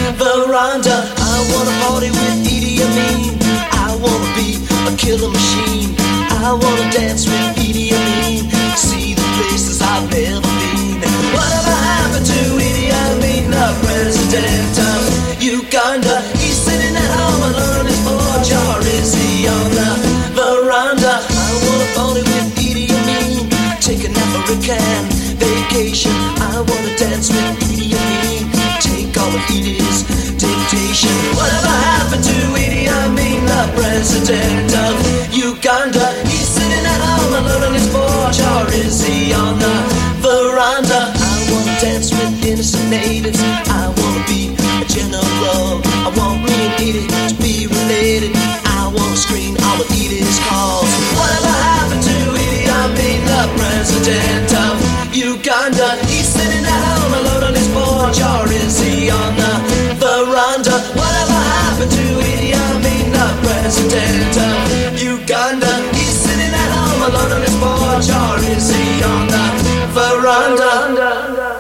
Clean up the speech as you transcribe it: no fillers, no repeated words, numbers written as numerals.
veranda. I wanna party with Idi Amin. I wanna be a killer machine. I wanna dance with Idi Amin. See the places I've never been. Whatever happened to Idi Amin, the president of Uganda? He's sitting at home alone on his porch, or is he on the veranda? I wanna party with Idi Amin, take an African vacation. I wanna dance with Idi Amin, take all of Idi's dictation. Whatever happened to Idi Amin, the president of Uganda? He's sitting at home alone on his porch, or is he on the veranda? I wanna dance with innocent natives. I wanna be a general. I want me and Idi to be related. I wanna screen all of Idi's calls. Whatever happened to Idi Amin, the president of Uganda? He's sitting at home alone on his porch, or is he on the veranda? Whatever happened to Idi Amin, the president of Uganda? He's sitting at home alone on his porch, or is he on the veranda?